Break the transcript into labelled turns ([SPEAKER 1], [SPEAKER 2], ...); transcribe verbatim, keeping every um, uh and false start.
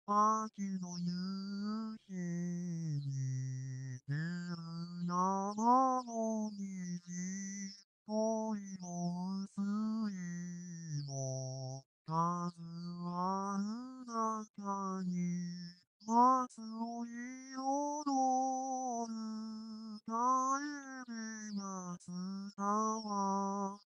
[SPEAKER 1] 秋の夕日に出る山の虹、恋の薄いも数ある中に、松を彩る楓が伝わ